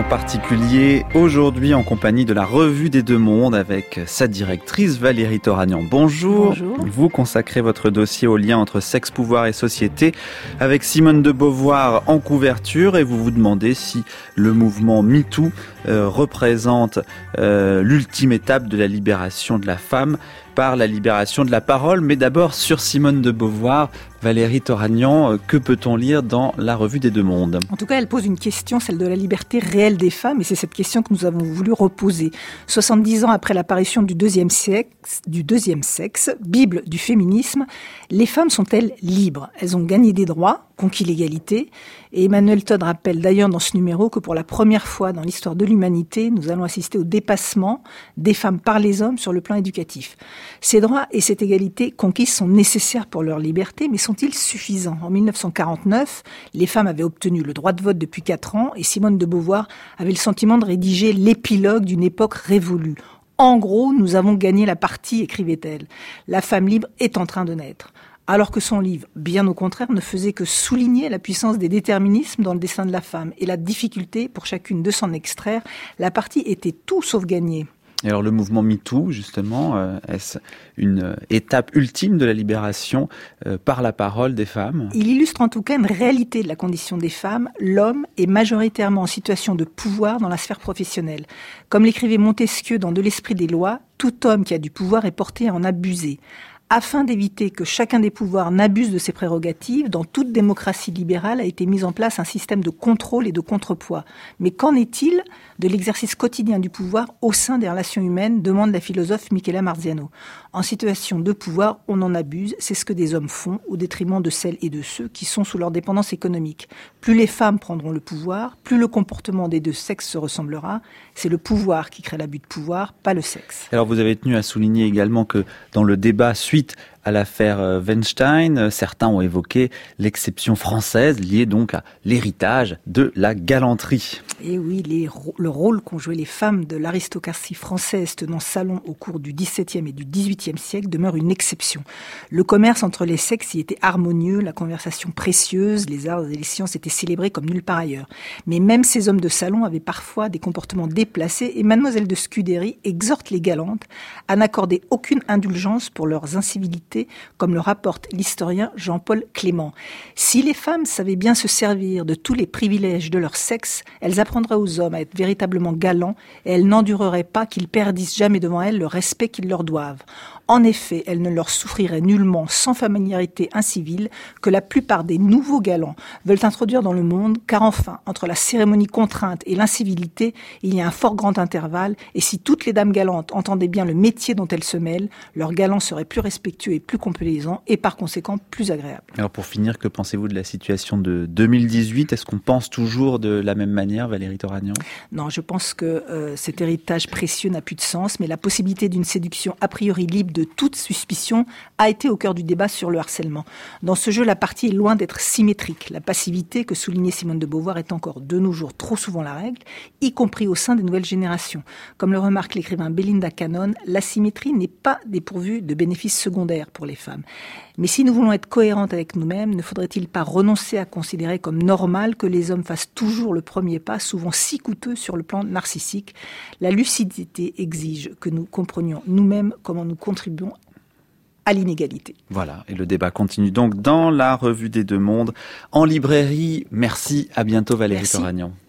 en particulier aujourd'hui en compagnie de la Revue des Deux Mondes avec sa directrice Valérie Toragnan. Bonjour. Bonjour. Vous consacrez votre dossier au lien entre sexe, pouvoir et société avec Simone de Beauvoir en couverture et vous vous demandez si le mouvement MeToo représente l'ultime étape de la libération de la femme par la libération de la parole. Mais d'abord sur Simone de Beauvoir, Valérie Toragnan, que peut-on lire dans la Revue des Deux Mondes ? En tout cas, elle pose une question, celle de la liberté réelle des femmes, et c'est cette question que nous avons voulu reposer. 70 ans après l'apparition du deuxième sexe, Bible du féminisme, les femmes sont-elles libres ? Elles ont gagné des droits, conquis l'égalité, et Emmanuel Todd rappelle d'ailleurs dans ce numéro que pour la première fois dans l'histoire de l'humanité, nous allons assister au dépassement des femmes par les hommes sur le plan éducatif. Ces droits et cette égalité conquise sont nécessaires pour leur liberté, mais sont-ils suffisants ? En 1949, les femmes avaient obtenu le droit de vote depuis 4 ans et Simone de Beauvoir avait le sentiment de rédiger l'épilogue d'une époque révolue. En gros, nous avons gagné la partie, écrivait-elle. La femme libre est en train de naître. Alors que son livre, bien au contraire, ne faisait que souligner la puissance des déterminismes dans le destin de la femme et la difficulté pour chacune de s'en extraire, la partie était tout sauf gagnée. Et alors le mouvement MeToo, justement, est-ce une étape ultime de la libération par la parole des femmes ? Il illustre en tout cas une réalité de la condition des femmes. L'homme est majoritairement en situation de pouvoir dans la sphère professionnelle. Comme l'écrivait Montesquieu dans De l'esprit des lois, tout homme qui a du pouvoir est porté à en abuser. Afin d'éviter que chacun des pouvoirs n'abuse de ses prérogatives, dans toute démocratie libérale a été mis en place un système de contrôle et de contrepoids. Mais qu'en est-il de l'exercice quotidien du pouvoir au sein des relations humaines, demande la philosophe Michela Marziano. En situation de pouvoir, on en abuse, c'est ce que des hommes font, au détriment de celles et de ceux qui sont sous leur dépendance économique. Plus les femmes prendront le pouvoir, plus le comportement des deux sexes se ressemblera. C'est le pouvoir qui crée l'abus de pouvoir, pas le sexe. Alors vous avez tenu à souligner également que dans le débat suite à l'affaire Weinstein, certains ont évoqué l'exception française liée donc à l'héritage de la galanterie. Et oui, le rôle qu'ont joué les femmes de l'aristocratie française tenant salon au cours du XVIIe et du XVIIIe siècle demeure une exception. Le commerce entre les sexes y était harmonieux, la conversation précieuse, les arts et les sciences étaient célébrés comme nulle part ailleurs. Mais même ces hommes de salon avaient parfois des comportements déplacés et Mademoiselle de Scudéry exhorte les galantes à n'accorder aucune indulgence pour leurs incivilités, comme le rapporte l'historien Jean-Paul Clément. Si les femmes savaient bien se servir de tous les privilèges de leur sexe, elles apprendraient aux hommes à être véritablement galants et elles n'endureraient pas qu'ils perdissent jamais devant elles le respect qu'ils leur doivent. En effet, elles ne leur souffriraient nullement, sans familiarité incivile, que la plupart des nouveaux galants veulent introduire dans le monde, car enfin, entre la cérémonie contrainte et l'incivilité, il y a un fort grand intervalle, et si toutes les dames galantes entendaient bien le métier dont elles se mêlent, leurs galants seraient plus respectueux et plus complaisants, et par conséquent plus agréables. Alors pour finir, que pensez-vous de la situation de 2018 ? Est-ce qu'on pense toujours de la même manière, Valérie Toragnan ? Non, je pense que cet héritage précieux n'a plus de sens, mais la possibilité d'une séduction a priori libre de toute suspicion a été au cœur du débat sur le harcèlement. Dans ce jeu, la partie est loin d'être symétrique. La passivité que soulignait Simone de Beauvoir est encore de nos jours trop souvent la règle, y compris au sein des nouvelles générations. Comme le remarque l'écrivain Belinda Cannon, l'asymétrie n'est pas dépourvue de bénéfices secondaires pour les femmes. Mais si nous voulons être cohérentes avec nous-mêmes, ne faudrait-il pas renoncer à considérer comme normal que les hommes fassent toujours le premier pas, souvent si coûteux sur le plan narcissique ? La lucidité exige que nous comprenions nous-mêmes comment nous contribuons à l'inégalité. Voilà, et le débat continue donc dans la Revue des Deux Mondes, en librairie. Merci, à bientôt Valérie Toragnan.